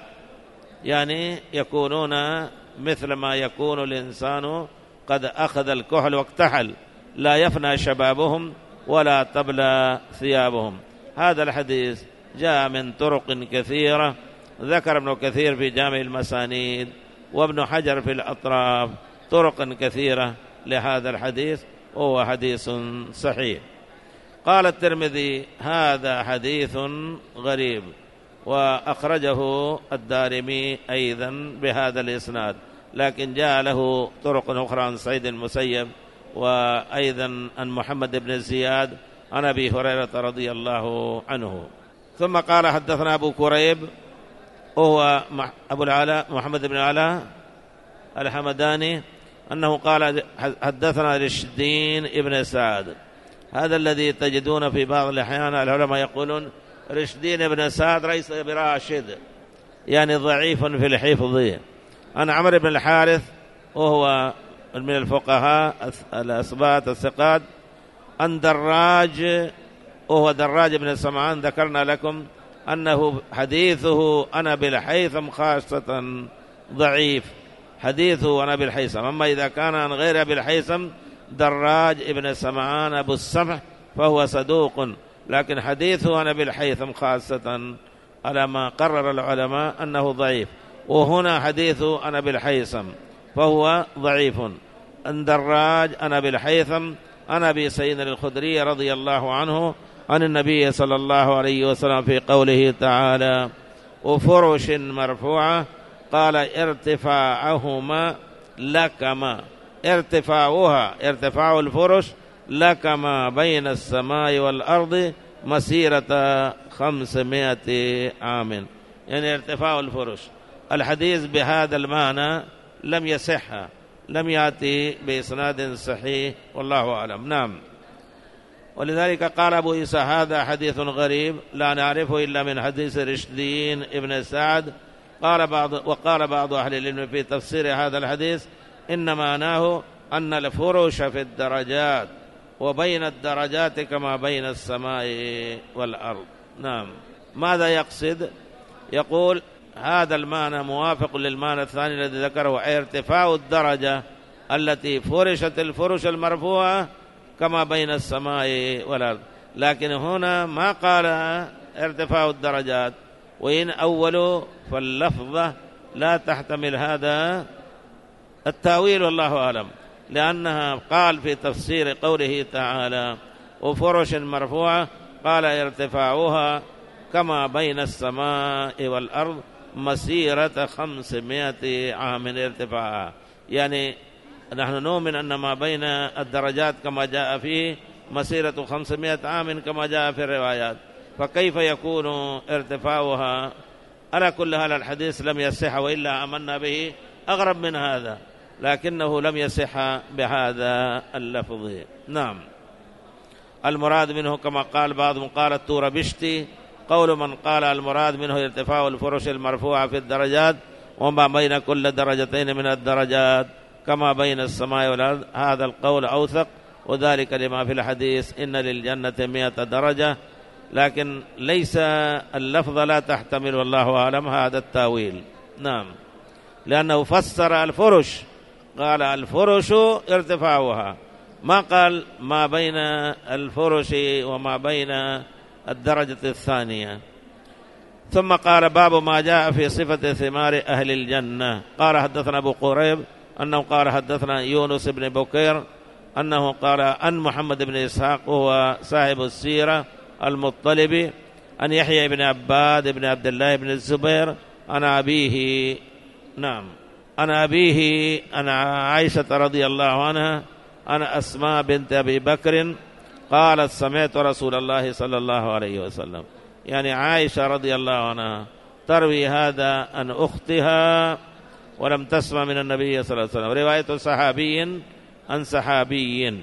[SPEAKER 1] يعني يكونون مثل ما يكون الإنسان قد أخذ الكحل واكتحل، لا يفنى شبابهم ولا تبلى ثيابهم. هذا الحديث جاء من طرق كثيرة، ذكر ابن كثير في جامع المسانيد وابن حجر في الأطراف طرق كثيرة لهذا الحديث، وهو حديث صحيح. قال الترمذي هذا حديث غريب، وأخرجه الدارمي أيضا بهذا الإسناد، لكن جاء له طرق أخرى عن سعيد المسيب وأيضا عن محمد بن زياد عن أبي هريرة رضي الله عنه. ثم قال حدثنا أبو كريب وهو أبو العلاء محمد بن العلاء الحمداني أنه قال حدثنا رشدين ابن سعد، هذا الذي تجدون في بعض الأحيان العلماء يقولون رشدين ابن سعد ليس براشد، يعني ضعيف في الحفظ. عن عمرو بن الحارث وهو من الفقهاء الأثبات الثقات. عن دراج وهو دراج بن سمعان، ذكرنا لكم أنه حديثه أنا بالحيثم خاصة ضعيف، حديثه أنا بالحيثم. أما إذا كان عن غير بالحيثم دراج ابن سمعان أبو السمح فهو صدوق، لكن حديثه أنا بالحيثم خاصة على ما قرر العلماء أنه ضعيف، وهنا حديثه أنا بالحيثم فهو ضعيف. عن دراج أنا بالحيثم عن أبي سعيد الخدري رضي الله عنه عن النبي صلى الله عليه وسلم في قوله تعالى وفرش مرفوعة، قال ارتفاعهما لكما، ارتفاعها ارتفاع الفرش لكما بين السماء والأرض مسيرة خمسمائة عام، يعني ارتفاع الفرش. الحديث بهذا المعنى لم يصح، لم يأتي بإسناد صحيح والله أعلم. نعم. ولذلك قال أبو عيسى هذا حديث غريب لا نعرفه إلا من حديث رشدين ابن سعد. قال بعض وقال بعض أهل العلم في تفسير هذا الحديث إن معناه أن الفرش في الدرجات وبين الدرجات كما بين السماء والأرض. نعم. ماذا يقصد؟ يقول هذا المعنى موافق للمعنى الثاني الذي ذكره، ارتفاع الدرجة التي فرشت الفرش المرفوعة كما بين السماء والأرض، لكن هنا ما قال ارتفاع الدرجات، وإن أول فاللفظة لا تحتمل هذا التأويل والله أعلم، لأنها قال في تفسير قوله تعالى وفرش مرفوعة قال ارتفاعها كما بين السماء والأرض مسيرة خمسمائة عام ارتفاعها، يعني نحن نؤمن أن ما بين الدرجات كما جاء فيه مسيرة خمسمائة عام كما جاء في الروايات، فكيف يكون ارتفاعها؟ على كل هذا الحديث لم يصح، وإلا آمنا به أغرب من هذا، لكنه لم يصح بهذا اللفظ. نعم. المراد منه كما قال بعضهم قال التور بشتي، قول من قال المراد منه ارتفاع الفرش المرفوعة في الدرجات وما بين كل درجتين من الدرجات كما بين السماء والأرض، هذا القول أوثق، وذلك لما في الحديث إن للجنة مئة درجة، لكن ليس اللفظ لا تحتمل والله أعلم هذا التاويل. نعم. لأنه فسر الفرش قال الفرش ارتفاعها، ما قال ما بين الفرش وما بين الدرجة الثانية.
[SPEAKER 2] ثم قال باب ما جاء في صفة ثمار أهل الجنة. قال حدثنا أبو قريب أنه قال حدثنا يونس بن بكير أنه قال أن محمد بن إسحاق هو صاحب السيرة المطلبي أن يحيى بن عباد بن عبد الله بن الزبير أنا أبيه نعم أنا أبيه أنا عائشة رضي الله عنها أنا أسماء بنت أبي بكر قالت سمعت رسول الله صلى الله عليه وسلم. يعني عائشة رضي الله عنها تروي هذا عن أختها ولم تسمع من النبي صلى الله عليه وسلم، رواية صحابي عن صحابي.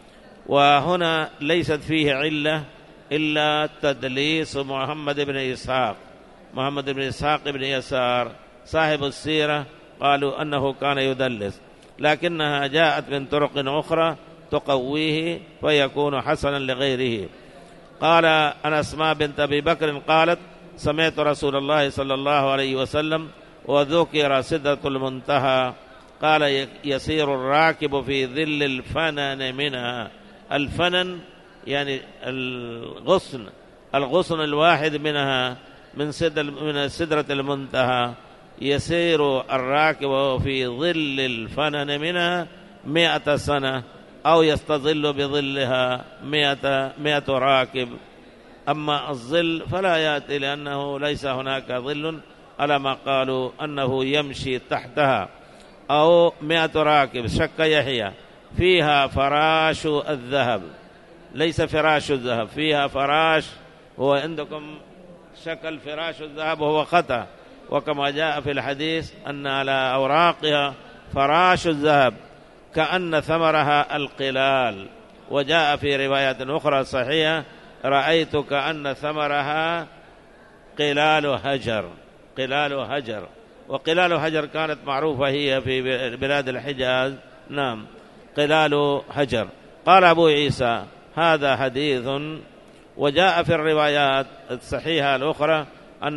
[SPEAKER 2] وهنا ليست فيه علة إلا تدليس محمد بن إسحاق محمد بن إسحاق بن يسار صاحب السيرة، قالوا أنه كان يدلس، لكنها جاءت من طرق أخرى تقويه فيكون حسنا لغيره. قال أنا أسماء بنت أبي بكر قالت سمعت رسول الله صلى الله عليه وسلم وذكر سدرة المنتهى قال يسير الراكب في ظل الفنن منها. الفنن يعني الغصن الغصن الواحد منها من من سدرة المنتهى، يسير الراكب في ظل الفنن منها مئة سنة أو يستظل بظلها مئة, مئة راكب. أما الظل فلا يأتي لأنه ليس هناك ظل على ما قالوا أنه يمشي تحتها. أو مئة راكب شك يحيى فيها فراش الذهب، ليس فراش الذهب، فيها فراش، هو عندكم شكل فراش الذهب وهو خطأ، وكما جاء في الحديث أن على أوراقها فراش الذهب كأن ثمرها القلال. وجاء في رواية أخرى صحيحة رأيت كأن ثمرها قلال هجر قلال هجر وقلال هجر كانت معروفة هي في بلاد الحجاز. نعم قلال هجر. قال أبو عيسى هذا حديث. وجاء في الروايات الصحيحة الأخرى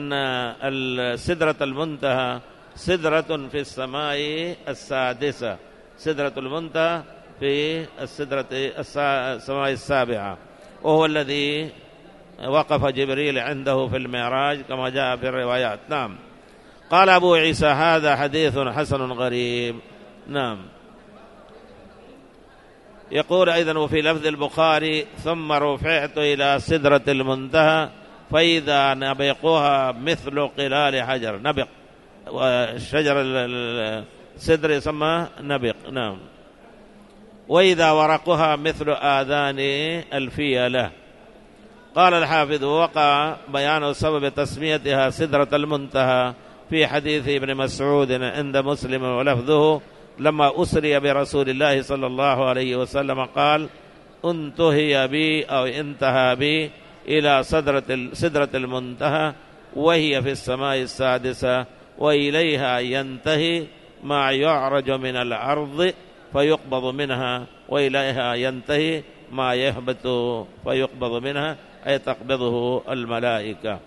[SPEAKER 2] أن سدرة المنتهى سدرة في السماء السادسة، سدرة المنتهى في السدرة السماء السابعة، وهو الذي وقف جبريل عنده في المعراج كما جاء في الروايات. نعم. قال أبو عيسى هذا حديث حسن غريب. نعم. يقول أيضا وفي لفظ البخاري ثم رفعت إلى سدرة المنتهى فإذا نبقها مثل قلال حجر. نبق والشجر السدر يسمى نبق. نعم. وإذا ورقها مثل آذان الفيلة. قال الحافظ وقع بيان سبب تسميتها سدرة المنتهى في حديث ابن مسعود عند مسلم ولفظه لما أسري برسول الله صلى الله عليه وسلم قال انتهي بي أو انتهى بي إلى سدرة المنتهى وهي في السماء السادسة وإليها ينتهي ما يعرج من الأرض فيقبض منها وإليها ينتهي ما يهبط فيقبض منها أي تقبضه الملائكة.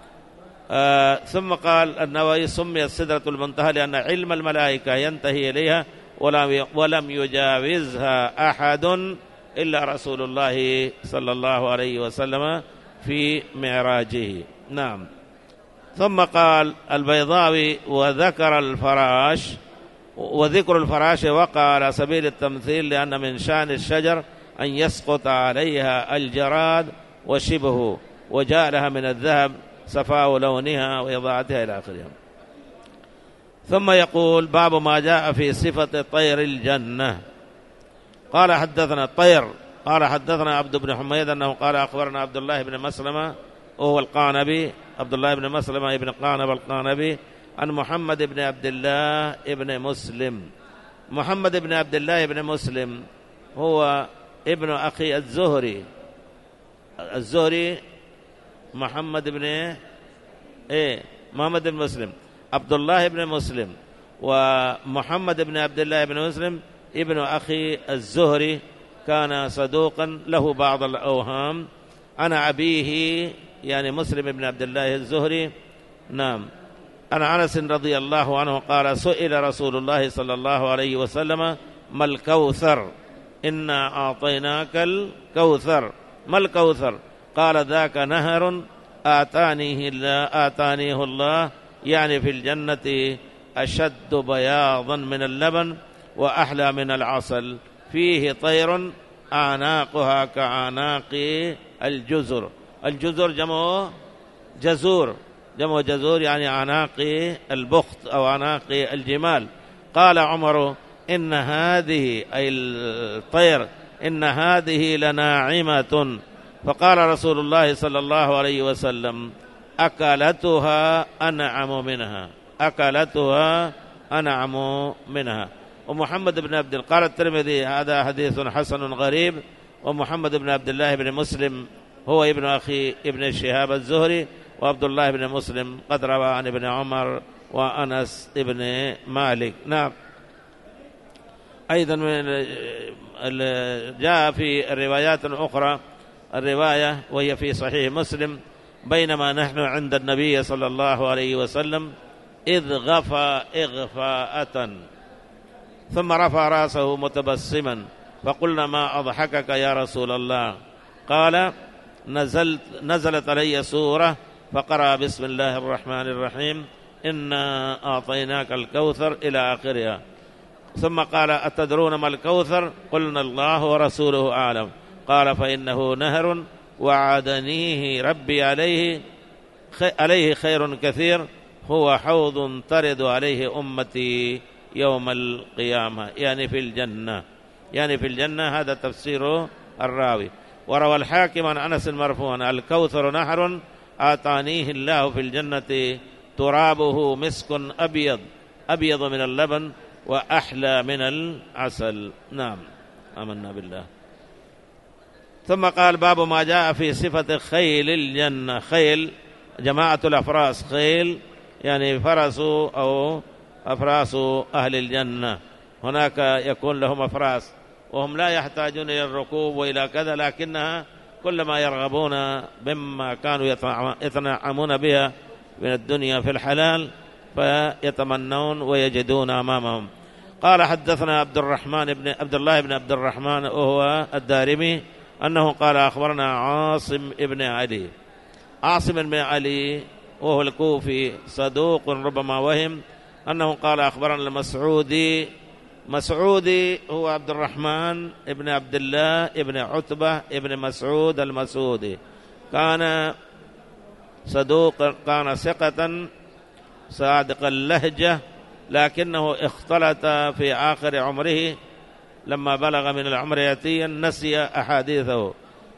[SPEAKER 2] آه ثم قال النووي سميت سدرة المنتهى لأن علم الملائكة ينتهي إليها ولم ولم يجاوزها أحد إلا رسول الله صلى الله عليه وسلم في معراجه. نعم. ثم قال البيضاوي وذكر الفراش، وذكر الفراش وقع على سبيل التمثيل لأن من شأن الشجر أن يسقط عليها الجراد وشبهه، وجاء لها من الذهب صفاء لونها وإضاءتها إلى آخره. ثم يقول باب ما جاء في صفة طير الجنة. قال حدثنا الطير قال حدثنا عبد بن حميد أنه قال أخبرنا عبد الله بن مسلمة وهو القانبي، عبد الله بن مسلمة ابن قانب القانبي عن محمد بن عبد الله ابن مسلم. محمد بن عبد الله ابن مسلم هو ابن أخي الزهري. الزهري محمد بن إيه محمد بن مسلم عبد الله بن مسلم، ومحمد بن عبد الله بن مسلم ابن أخي الزهري كان صدوقا له بعض الأوهام. أنا أبيه يعني مسلم بن عبد الله الزهري. نعم. أنا أنس رضي الله عنه قال سئل رسول الله صلى الله عليه وسلم ما الكوثر إنا أعطيناك الكوثر ما الكوثر قال ذاك نهر آتانيه الله, آتانيه الله يعني في الجنة أشد بياضا من اللبن وأحلى من العسل، فيه طير أعناقها كأعناق الجزر. الجزر جمع جزور، جمع جزور يعني أعناق البخت أو أعناق الجمال. قال عمر إن هذه أي الطير إن هذه لناعمة، فقال رسول الله صلى الله عليه وسلم أكلتها أنعم منها، أكلتها أنعم منها. ومحمد بن عبد قال الترمذي هذا حديث حسن غريب. ومحمد بن عبد الله بن مسلم هو ابن أخي ابن شهاب الزهري، وعبد الله بن مسلم قد روى عن ابن عمر وأنس ابن مالك. نعم. أيضا جاء في الروايات الأخرى الرواية وهي في صحيح مسلم: بينما نحن عند النبي صلى الله عليه وسلم إذ غفى إغفاءة ثم رفع رأسه متبسما، فقلنا ما أضحكك يا رسول الله؟ قال نزلت نزلت علي سورة فقرأ بسم الله الرحمن الرحيم إنا أعطيناك الكوثر إلى آخرها، ثم قال أتدرون ما الكوثر؟ قلنا الله ورسوله أعلم. قال فإنه نهر وعدنيه ربي عليه عليه خير كثير، هو حوض ترد عليه أمتي يوم القيامة، يعني في الجنة، يعني في الجنة. هذا تفسير الراوي. وروى الحاكم عن أنس مرفوعا: الكوثر نهر آتانيه الله في الجنة ترابه مسك أبيض أبيض من اللبن وأحلى من العسل. نعم، آمنا بالله. ثم قال: باب ما جاء في صفة خيل الجنة. خيل جماعة الأفراس، خيل يعني فرس أو أفراس أهل الجنة. هناك يكون لهم أفراس وهم لا يحتاجون إلى الركوب وإلى كذا، لكنها كلما يرغبون مما كانوا يتنعمون بها من الدنيا في الحلال فيتمنون ويجدون أمامهم. قال: حدثنا عبد الرحمن بن عبد الله بن عبد الرحمن وهو الدارمي أنه قال: أخبرنا عاصم بن علي. عاصم بن علي وهو الكوفي صدوق ربما وهم، أنه قال: أخبرنا المسعودي. مسعودي هو عبد الرحمن ابن عبد الله ابن عتبة ابن مسعود المسعودي، كان صدوق، كان ثقة صادق اللهجة، لكنه اختلط في آخر عمره لما بلغ من العمر يتيا نسي أحاديثه.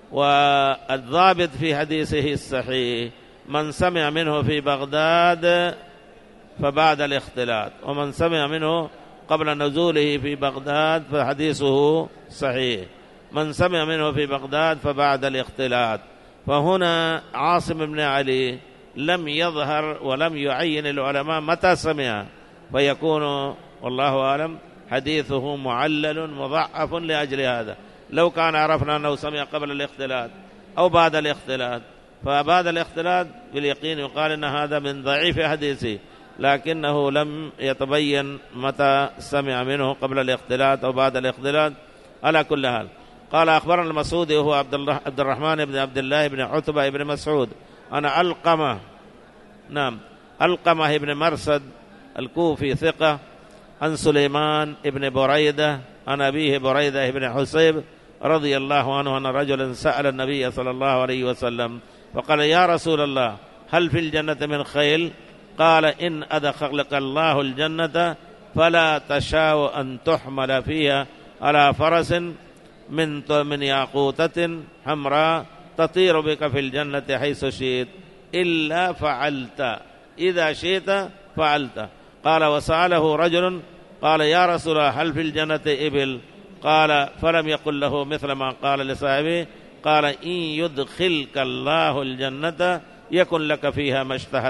[SPEAKER 2] والضابط في حديثه الصحيح من سمع منه في بغداد فبعد الاختلاط، ومن سمع منه قبل نزوله في بغداد فحديثه صحيح، من سمع منه في بغداد فبعد الاختلاط. فهنا عاصم بن علي لم يظهر ولم يعين العلماء متى سمع، فيكون والله أعلم حديثه معلل مضعف لأجل هذا. لو كان عرفنا أنه سمع قبل الاختلاط أو بعد الاختلاط، فبعد الاختلاط باليقين يقال أن هذا من ضعيف حديثه، لكنه لم يتبين متى سمع منه قبل الاختلاط أو بعد الاختلاط. على كل حال قال: أخبرنا المسعودي وهو عبد الله عبد الرحمن بن عبد الله بن عتبة بن مسعود. أنا ألقمة، نعم ألقمة بن مرصد الكوفي ثقة، عن سليمان بن بريدة عن أبيه بريدة بن حسيب رضي الله عنه أن رجلا سأل النبي صلى الله عليه وسلم فقال: يا رسول الله هل في الجنة من خيل؟ قال: إن أدخلك الله الجنة فلا تشاء أن تحمل فيها على فرس من من ياقوتة حمراء تطير بك في الجنة حيث شئت إلا فعلت، إذا شئت فعلت. قال: وسأله رجل قال: يا رسول الله هل في الجنة إبل؟ قال: فلم يقل له مثل ما قال لصاحبه، قال: إن يدخلك الله الجنة يكن لك فيها ما اشتهت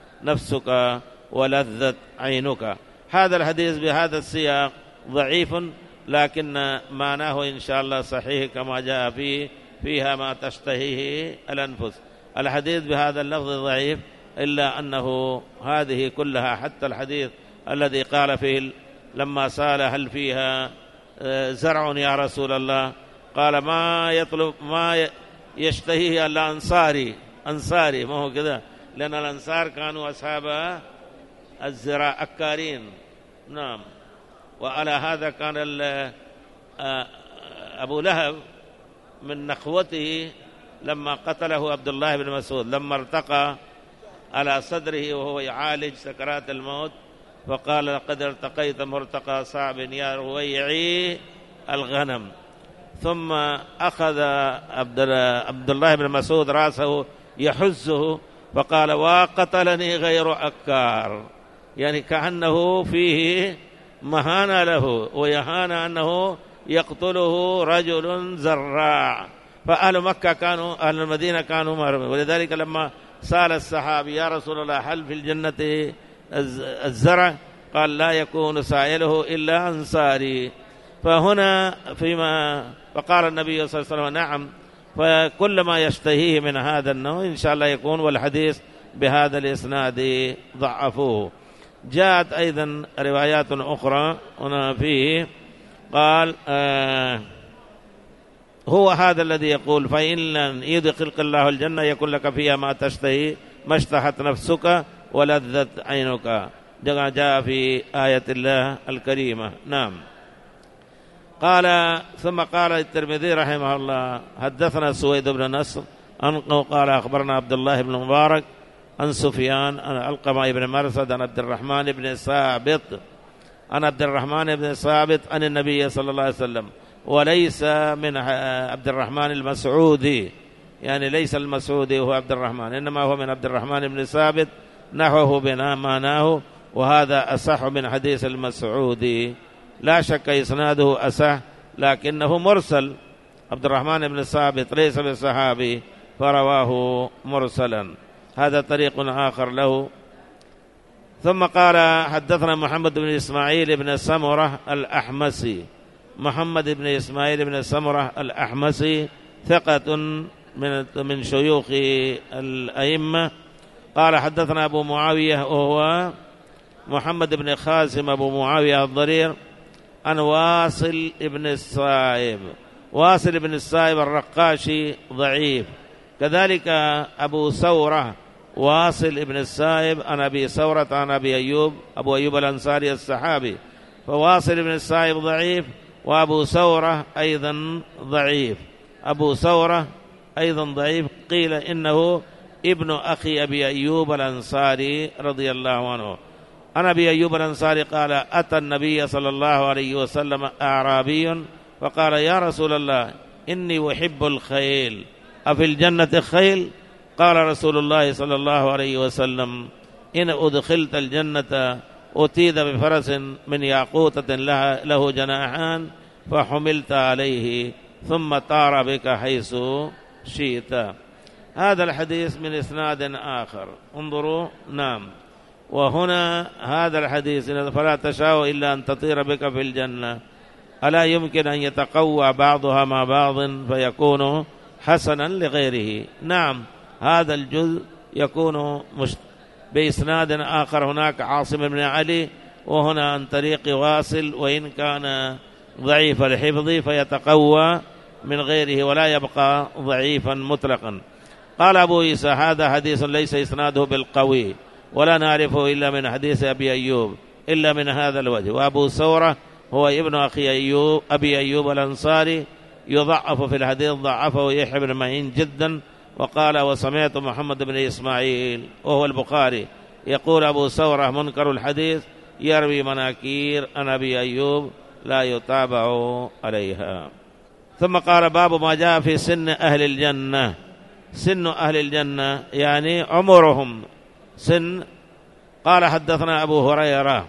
[SPEAKER 2] نفسك ولذت عينك. هذا الحديث بهذا السياق ضعيف، لكن معناه إن شاء الله صحيح كما جاء فيه فيها ما تشتهيه الأنفس. الحديث بهذا اللفظ ضعيف، إلا أنه هذه كلها حتى الحديث الذي قال فيه لما سأل هل فيها زرع يا رسول الله، قال: ما يطلب ما يشتهيه الأنصاري أنصاري، ما هو كذا، لأن الأنصار كانوا أصحاب الزراع أكارين. نعم. وعلى هذا كان أبو لهب من نخوته لما قتله عبد الله بن مسعود، لما ارتقى على صدره وهو يعالج سكرات الموت فقال لقد ارتقيت مرتقى صعب يا رويعي الغنم. ثم أخذ عبد الله بن مسعود رأسه يحزه فقال وقتلني غير أكار، يعني كأنه فيه مهانة له ويهان أنه يقتله رجل زراع. فأهل مكة كانوا أهل المدينة كانوا مهرمين، ولذلك لما سأل الصحابي يا رسول الله هل في الجنة الزرع؟ قال لا يكون سائله إلا أنصاري. فهنا فيما فقال النبي صلى الله عليه وسلم نعم، فكل ما يشتهيه من هذا النوع إن شاء الله يكون. والحديث بهذا الإسناد ضعفوه. جاءت أيضا روايات أخرى هنا فيه قال آه هو هذا الذي يقول فإن لن يدخلك الله الجنة يكون لك فيها ما تشتهي ما اشتهت نفسك ولذت عينك، جاء في آية الله الكريمة. نعم. قال ثم قال الترمذي رحمه الله حدثنا سويد بن نصر أنه قال أخبرنا عبد الله بن مبارك عن سفيان عن علقمة بن مرثد عن عبد الرحمن بن ثابت عن عبد الرحمن بن ثابت عن النبي صلى الله عليه وسلم، وليس من عبد الرحمن المسعودي، يعني ليس المسعودي هو عبد الرحمن، إنما هو من عبد الرحمن بن ثابت نحوه بمعناه، وهذا أصح من حديث المسعودي. لا شك إسناده أصح لكنه مرسل، عبد الرحمن بن ثابت ليس بالصحابي فرواه مرسلا. هذا طريق آخر له. ثم قال حدثنا محمد بن إسماعيل بن سمرة الأحمسي، محمد بن إسماعيل بن سمرة الأحمسي ثقة من من شيوخ الأئمة. قال حدثنا أبو معاوية وهو محمد بن خازم أبو معاوية الضرير عن واصل بن الصائب. واصل بن الصائب الرقاشي ضعيف. كذلك أبو ثورة واصل بن الصائب عن أبي ثورة عن أبي أيوب، أبو أيوب الأنصاري الصحابي، فواصل بن الصائب ضعيف، وأبو ثورة أيضا ضعيف. أبو ثورة أيضا ضعيف، قيل إنه ابن أخي أبي أيوب الأنصاري رضي الله عنه. عن أبي أيوب الأنصاري قال أتى النبي صلى الله عليه وسلم أعرابي فقال يا رسول الله إني أحب الخيل أفي الجنة خيل؟ قال رسول الله صلى الله عليه وسلم إن أدخلت الجنة أتيت بفرس من ياقوتة لها له جناحان فحملت عليه ثم طار بك حيث شئت. هذا الحديث من إسناد آخر، انظروا. نعم. وهنا هذا الحديث فلا تشاء إلا أن تطير بك في الجنة، ألا يمكن أن يتقوى بعضها مع بعض فيكون حسنا لغيره؟ نعم. هذا الجزء يكون مشت... بإسناد آخر هناك عاصم بن علي، وهنا عن طريق واصل، وإن كان ضعيف الحفظ فيتقوى من غيره ولا يبقى ضعيفا مطلقا. قال أبو عيسى هذا حديث ليس إسناده بالقوي ولا نعرفه إلا من حديث أبي أيوب إلا من هذا الوجه. وأبو ثورة هو ابن أخي أيوب أبي أيوب الأنصاري يضعف في الحديث، ضعفه يحيى بن معين جدا. وقال وسمعت محمد بن إسماعيل وهو البخاري يقول أبو ثورة منكر الحديث يروي مناكير عن أبي أيوب لا يتابع عليها. ثم قال باب ما جاء في سن أهل الجنة. سن أهل الجنة يعني عمرهم سن. قال حدثنا أبو هريرة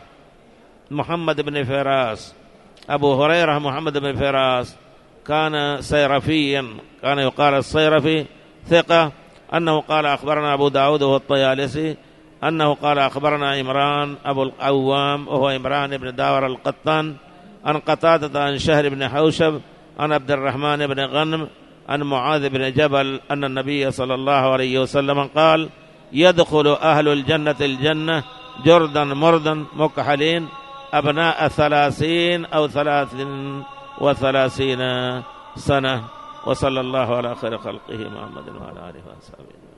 [SPEAKER 2] محمد بن فراس. أبو هريرة محمد بن فراس كان سيرفيا، كان يقال الصيرفي، ثقة، أنه قال أخبرنا أبو داود وهو الطيالسي أنه قال أخبرنا عمران أبو العوام وهو عمران بن داور القطان عن قتادة عن شهر بن حوشب عن عبد الرحمن بن غنم عن معاذ بن جبل أن النبي صلى الله عليه وسلم قال يدخل أهل الجنة الجنة جردا مردا مكحلين أبناء ثلاثين أو ثلاث وثلاثين سنة. وصلى الله على خير خلقه محمد وعلى آله وصحبه.